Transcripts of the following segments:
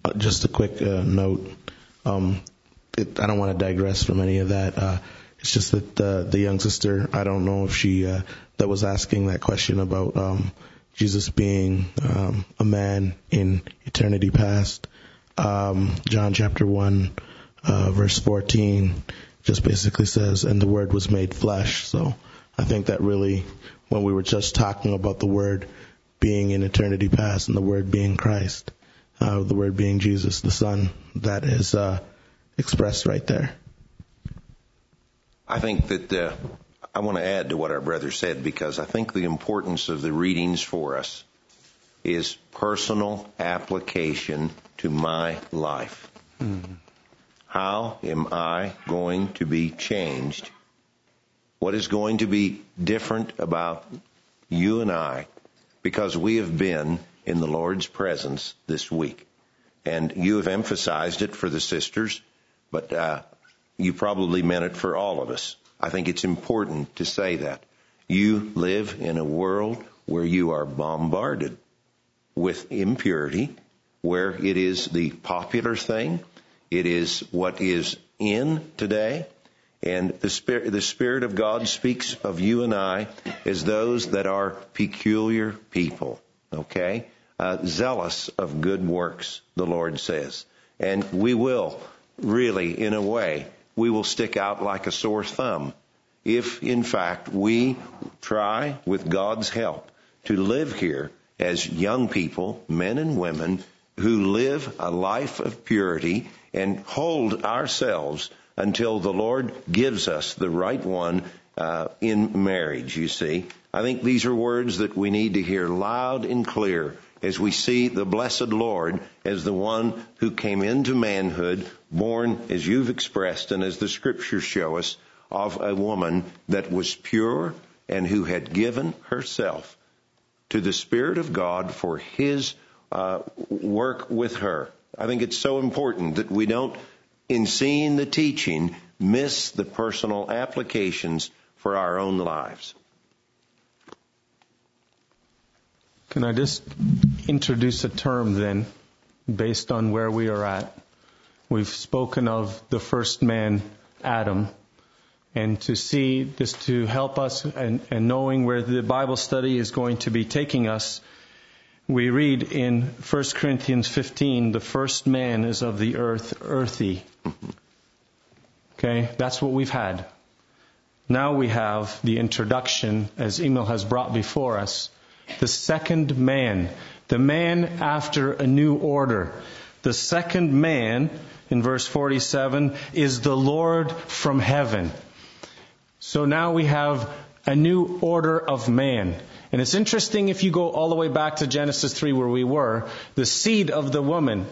Just a quick note. I don't want to digress from any of that. It's just that the young sister, I don't know if she that was asking that question about Jesus being a man in eternity past. John chapter 1, verse 14, just basically says, "And the Word was made flesh." So I think that really, when we were just talking about the Word being in eternity past and the Word being Christ, the Word being Jesus, the Son, that is expressed right there. I think that I want to add to what our brother said, because I think the importance of the readings for us is personal application to my life. How am I going to be changed? What is going to be different about you and I because we have been in the Lord's presence this week? And you have emphasized it for the sisters, but you probably meant it for all of us. I think it's important to say that. You live in a world where you are bombarded with impurity, where it is the popular thing. It is what is in today. And the Spirit of God speaks of you and I as those that are peculiar people, okay? Zealous of good works, the Lord says. And we will really, in a way, we will stick out like a sore thumb if, in fact, we try, with God's help, to live here as young people, men and women, who live a life of purity and hold ourselves until the Lord gives us the right one in marriage, you see. I think these are words that we need to hear loud and clear as we see the blessed Lord as the one who came into manhood, born, as you've expressed, and as the Scriptures show us, of a woman that was pure and who had given herself to the Spirit of God for His work with her. I think it's so important that we don't, in seeing the teaching, miss the personal applications for our own lives. Can I just introduce a term then, based on where we are at? We've spoken of the first man, Adam, and to see, just to help us and knowing where the Bible study is going to be taking us, we read in 1 Corinthians 15, the first man is of the earth, earthy. Okay, that's what we've had. Now we have the introduction, as Emil has brought before us, the second man, the man after a new order. The second man, in verse 47, is the Lord from heaven. So now we have a new order of man. And it's interesting if you go all the way back to Genesis 3 where we were, the seed of the woman.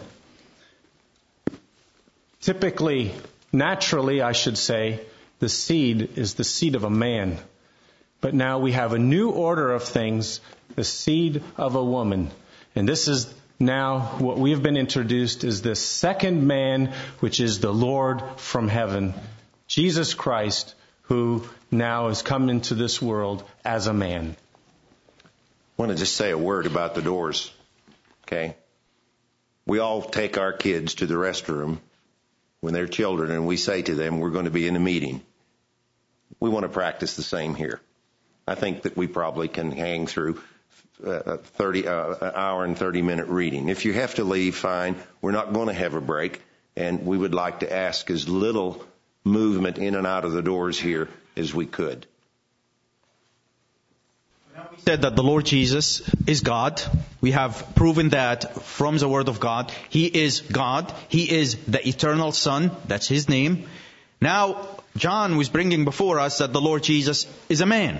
Typically, naturally, I should say, the seed is the seed of a man. But now we have a new order of things, the seed of a woman. And this is now what we have been introduced is the second man, which is the Lord from heaven, Jesus Christ, who now has come into this world as a man. I want to just say a word about the doors, okay? We all take our kids to the restroom when they're children, and we say to them, we're going to be in a meeting. We want to practice the same here. I think that we probably can hang through an hour and 30-minute reading. If you have to leave, fine. We're not going to have a break, and we would like to ask as little movement in and out of the doors here as we could. We said that the Lord Jesus is God. We have proven that from the Word of God. He is God. He is the eternal Son. That's His name. Now, John was bringing before us that the Lord Jesus is a man.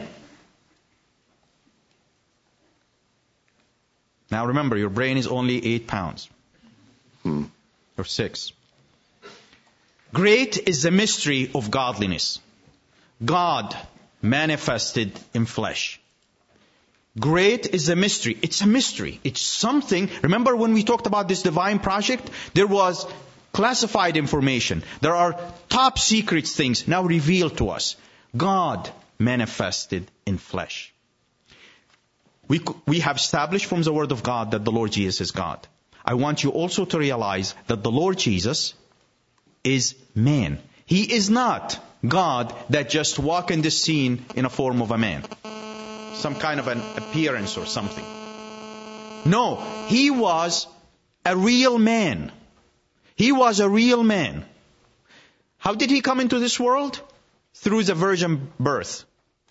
Now remember, your brain is only 8 pounds. Or 6. Great is the mystery of godliness. God manifested in flesh. Great is the mystery. It's a mystery. It's something. Remember when we talked about this divine project? There was classified information. There are top secret things now revealed to us. God manifested in flesh. We have established from the Word of God that the Lord Jesus is God. I want you also to realize that the Lord Jesus is man. He is not God that just walked in the scene in a form of a man. Some kind of an appearance or something. No, He was a real man. He was a real man. How did He come into this world? Through the virgin birth.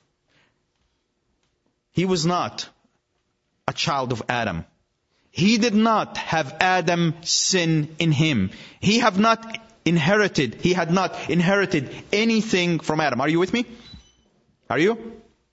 He was not a child of Adam. He did not have Adam's sin in him. He had not inherited anything from Adam. Are you with me? Are you?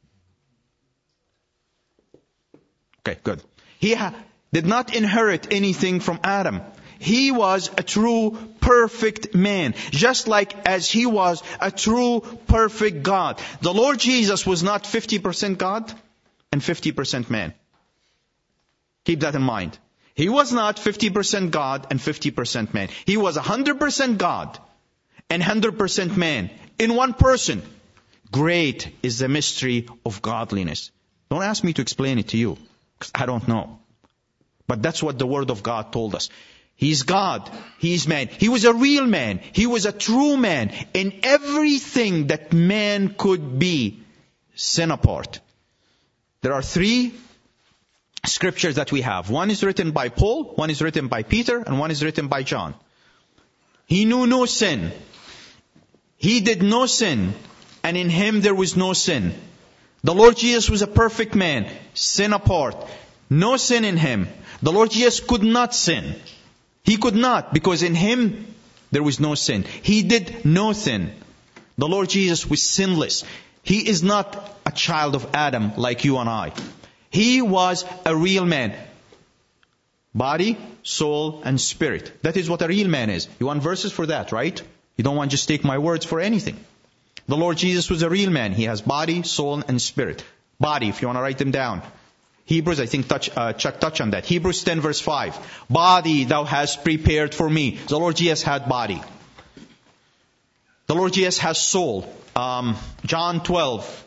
Okay, good. He did not inherit anything from Adam. He was a true, perfect man, just like as He was a true, perfect God. The Lord Jesus was not 50% God and 50% man. Keep that in mind. He was not 50% God and 50% man. He was 100% God and 100% man in one person. Great is the mystery of godliness. Don't ask me to explain it to you, because I don't know. But that's what the Word of God told us. He's God. He's man. He was a real man. He was a true man in everything that man could be, sin apart. There are 3 scriptures that we have. One is written by Paul, one is written by Peter, and one is written by John. He knew no sin. He did no sin, and in Him there was no sin. The Lord Jesus was a perfect man, sin apart. No sin in Him. The Lord Jesus could not sin. He could not, because in Him there was no sin. He did no sin. The Lord Jesus was sinless. He is not a child of Adam like you and I. He was a real man. Body, soul, and spirit. That is what a real man is. You want verses for that, right? You don't want to just take my words for anything. The Lord Jesus was a real man. He has body, soul, and spirit. Body, if you want to write them down. Hebrews, I think Chuck touched on that. Hebrews 10 verse 5. Body thou hast prepared for me. The Lord Jesus had body. The Lord Jesus has soul. John 12.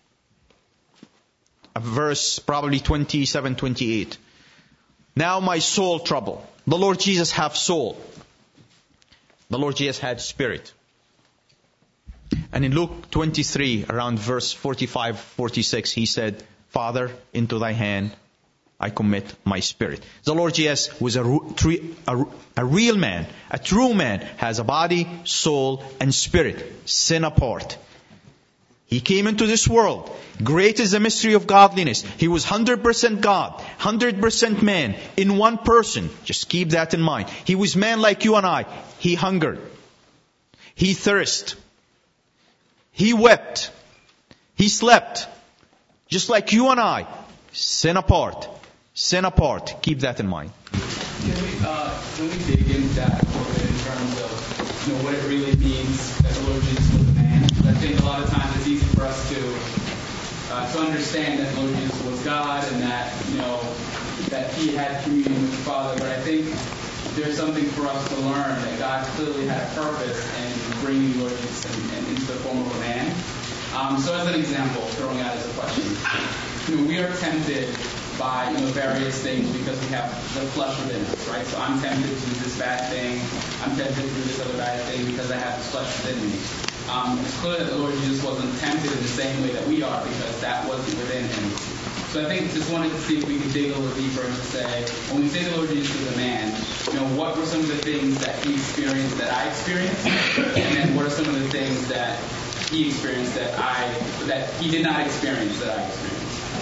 Verse probably 27, 28. Now my soul trouble. The Lord Jesus have soul. The Lord Jesus had spirit. And in Luke 23, around verse 45, 46, He said, Father, into Thy hand I commit my spirit. The Lord Jesus was a real man, a true man, has a body, soul, and spirit, sin apart. He came into this world. Great is the mystery of godliness. He was 100% God, 100% man, in one person. Just keep that in mind. He was man like you and I. He hungered. He thirsted. He wept. He slept. Just like you and I. Sin apart. Sin apart. Keep that in mind. Can we dig into that a little bit in terms of what it really means that the Lord Jesus was a man? I think a lot of times it's easy for us to understand that the Lord Jesus was God and that that He had communion with the Father. But I think there's something for us to learn that God clearly had a purpose in bringing the Lord Jesus into the form of a man. So as an example, throwing out as a question, we are tempted by various things because we have the flesh within us, right? So I'm tempted to do this bad thing. I'm tempted to do this other bad thing because I have this flesh within me. It's clear that the Lord Jesus wasn't tempted in the same way that we are because that wasn't within Him. So I think just wanted to see if we could dig a little deeper and say, when we say the Lord Jesus was a man, what were some of the things that He experienced that I experienced? And then what are some of the things that He experienced that He did not experience that I experienced?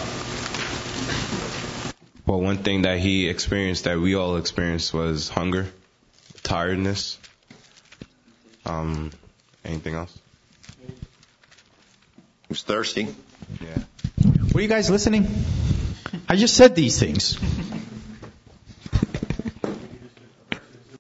Well, one thing that He experienced that we all experienced was hunger, tiredness. Anything else? He was thirsty. Yeah. Were you guys listening? I just said these things.